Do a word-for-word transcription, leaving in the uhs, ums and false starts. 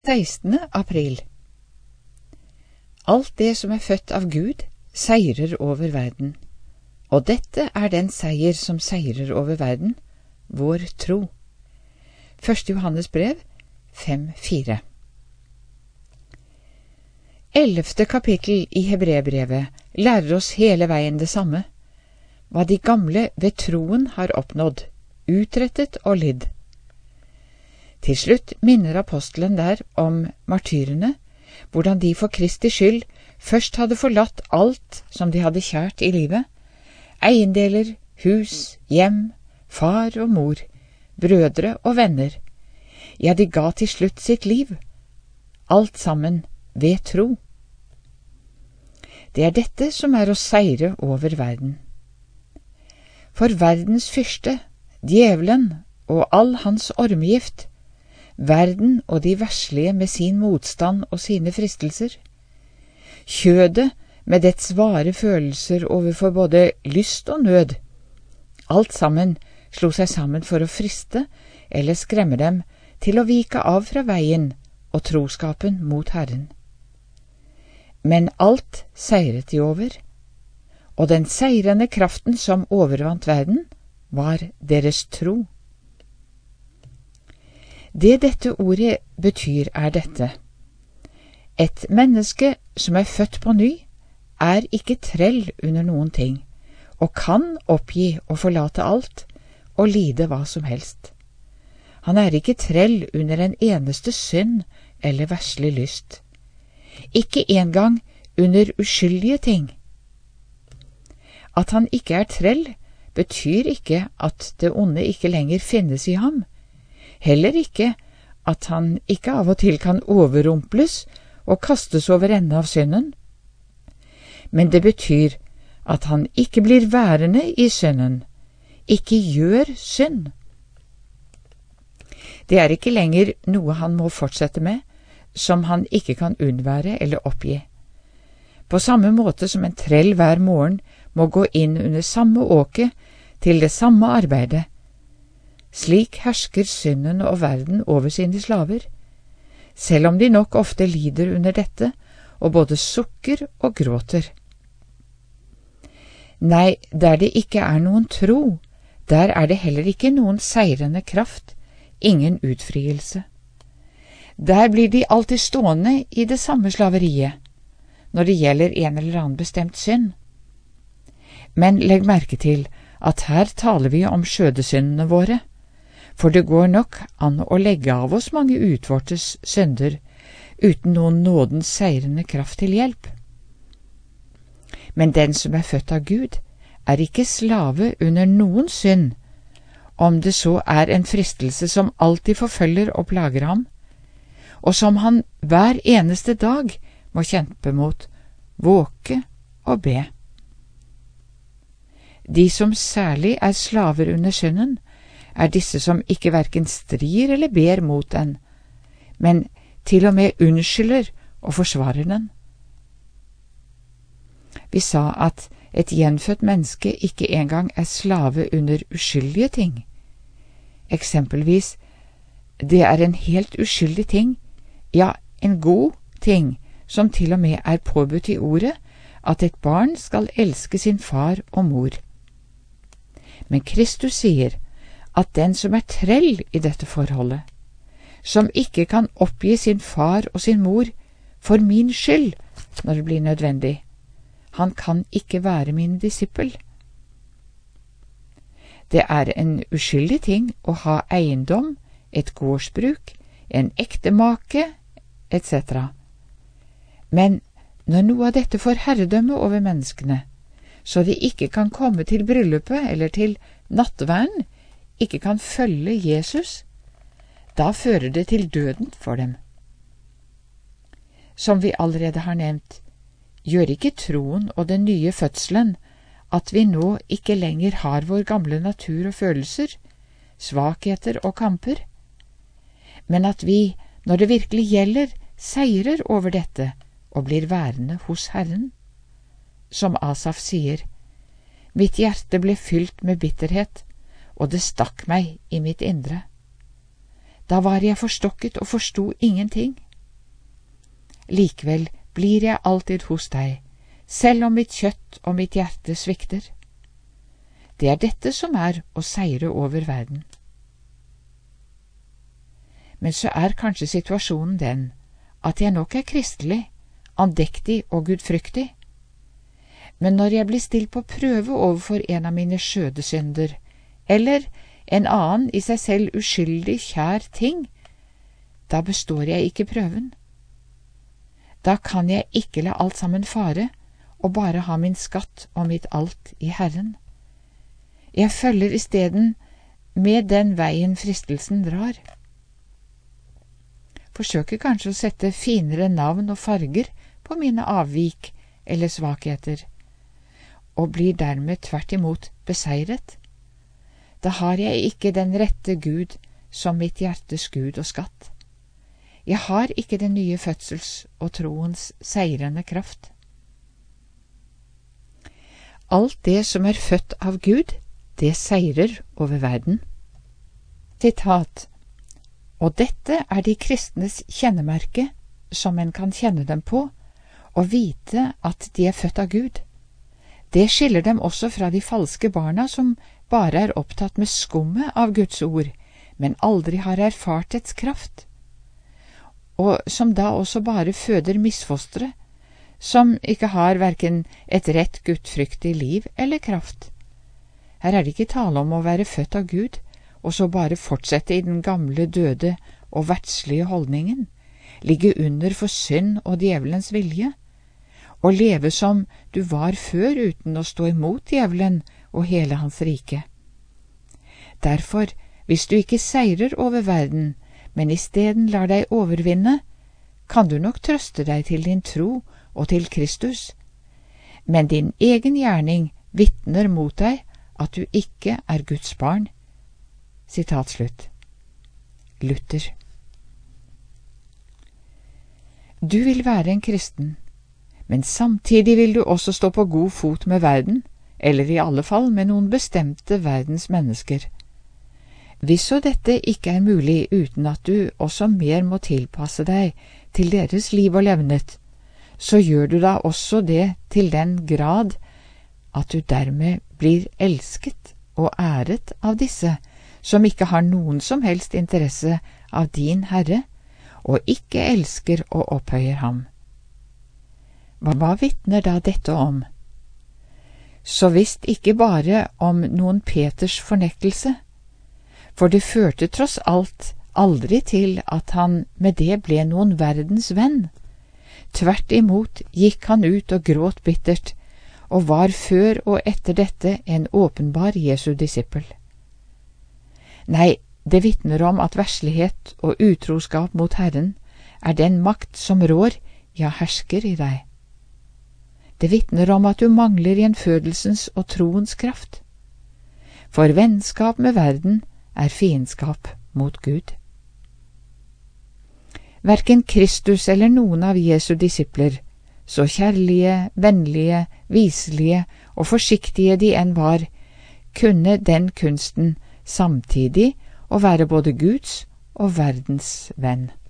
sekstende april. Alt det som er født av Gud, seirer over verden, og dette er den seier som seirer over verden, vår tro. Første Johannes brev, fem fire. Ellevte kapittel i Hebreerbrevet lærer oss hele veien det samme, hva de gamle ved troen har oppnådd, utrettet og lidd. Til slutt minner apostelen der om martyrene, hvordan de for Kristi skyld først hadde forlatt alt som de hadde kjært i livet, eiendeler, hus, hjem, far og mor, brødre og venner. Ja, de ga til slutt sitt liv, alt sammen ved tro. Det er dette som er å seire over verden. For verdens fyrste, djevelen og all hans ormegift, verden og de verslige med sin motstand og sine fristelser, kjødet med dets vare følelser overfor både lyst og nød, alt sammen slo seg sammen for å friste eller skremme dem til å vike av fra veien og troskapen mot Herren. Men alt seiret de over, og den seirende kraften som overvant verden, var deres tro. Det dette ordet betyr er dette: et menneske som er født på ny, er ikke trell under noen ting, og kan oppgi og forlate alt, og lide hva som helst. Han er ikke trell under en eneste synd eller verslig lyst. Ikke engang under uskyldige ting. At han ikke er trell, betyr ikke at det onde ikke lenger finnes i ham, heller ikke at han ikke av og til kan overrumples og kastes over ende av synden. Men det betyr at han ikke blir værende i synden, ikke gjør synd. Det er ikke lenger noe han må fortsette med, som han ikke kan unnvære eller oppgi. På samme måte som en trell hver morgen må gå inn under samme åke til det samme arbeidet, slik hersker synden og verden over sine slaver, selv om de nok ofte lider under dette og både sukker og gråter. Nei, der det ikke er noen tro, der er det heller ikke noen seirende kraft, ingen utfrielse. Der blir de alltid stående i det samme slaveriet, når det gjelder en eller annen bestemt synd. Men legg merke til at her taler vi om skjødesyndene våre, for det går nok an å legge av oss mange utvortes synder uten noen nådens seirende kraft til hjelp. Men den som er født av Gud, er ikke slave under noen synd, om det så er en fristelse som alltid forfølger og plager ham, og som han hver eneste dag må kjempe mot, våke og be. De som særlig er slaver under synden, er disse som ikke hverken strir eller ber mot den, men til og med unnskylder og forsvarer den. Vi sa at et gjenfødt menneske ikke engang er slave under uskyldige ting. Eksempelvis, det er en helt uskyldig ting, ja, en god ting, som til og med er påbudt i ordet, at et barn skal elske sin far og mor. Men Kristus sier at den som er trell i dette forholdet, som ikke kan oppgi sin far og sin mor for min skyld når det blir nødvendig, han kan ikke være min disippel. Det er en uskyldig ting å ha eiendom, et gårdsbruk, en ektemake, et cetera. Men når noe av dette får herredømme over menneskene, så de ikke kan komme til bryllupet eller til nattverden, ikke kan følge Jesus, da fører det til døden for dem. Som vi allerede har nevnt, gjør ikke troen og den nye fødselen at vi nå ikke lenger har vår gamle natur og følelser, svakheter og kamper, men at vi, når det virkelig gjelder, seirer over dette og blir værende hos Herren. Som Asaf sier, mitt hjerte ble fylt med bitterhet, og det stakk meg i mitt indre. Da var jeg forstokket og forsto ingenting. likevel blir jeg alltid hos deg, selv om mitt kjøtt og mitt hjerte svikter. Det er dette som er å seire over verden. Men så er kanskje situasjonen den at jeg nok er kristelig, andektig og gudfryktig. Men når jeg blir stilt på prøve overfor en av mine skjødesynder, eller en annen i seg selv uskyldig kjær ting, da består jeg ikke prøven. Da kan jeg ikke la alt sammen fare, og bare ha min skatt og mitt alt i Herren. Jeg følger i stedet med den veien fristelsen drar. Forsøker kanskje å sette finere navn og farger på mine avvik eller svakheter, og blir dermed tvert imot beseiret. Da har jeg ikke den rette Gud som mitt hjertes Gud og skatt. Jeg har ikke den nye fødsels og troens seirende kraft. Alt det som er født av Gud, det seirer over verden. Sitat: Og dette er de kristnes kjennemerke, som en kan kjenne dem på, og vite at de er født av Gud. Det skiller dem også fra de falske barna som bare er opptatt med skummet av Guds ord, men aldri har erfart dets kraft, og som da også bare føder misfostre, som ikke har hverken et rett gudfryktig liv eller kraft. Her er det ikke tale om å være født av Gud, og så bare fortsette i den gamle døde og verdslige holdningen, ligge under for synd og djevelens vilje, og leve som du var før uten å stå imot djevelen og hele hans rike. Derfor, hvis du ikke seirer over verden, men i stedet lar deg overvinne, kan du nok trøste deg til din tro og til Kristus, men din egen gjerning vitner mot deg at du ikke er Guds barn. Sitat slutt. Luther. Du vil være en kristen, men samtidig vil du også stå på god fot med verden, eller i alle fall med noen bestemte verdens mennesker. Hvis så dette ikke er mulig uten at du også mer må tilpasse deg til deres liv og levnet, så gjør du da også det til den grad at du dermed blir elsket og æret av disse, som ikke har noen som helst interesse av din Herre, og ikke elsker og opphøyer ham. Hva, hva vitner da dette om? Så visst ikke bare om noen Peters fornektelse, for det førte tross alt aldri til at han med det ble noen verdens venn. Tvert imot gikk han ut og gråt bittert, og var før og etter dette en åpenbar Jesu disippel. Nei, det vitner om at verslighet og utroskap mot Herren er den makt som rår, ja, hersker i deg. Det vitner om at du mangler gjenfødelsens og troens kraft. For vennskap med verden er fiendskap mot Gud. Hverken Kristus eller noen av Jesu disipler, så kjærlige, vennlige, viselige og forsiktige de enn var, kunne den kunsten samtidig å være både Guds og verdens venn.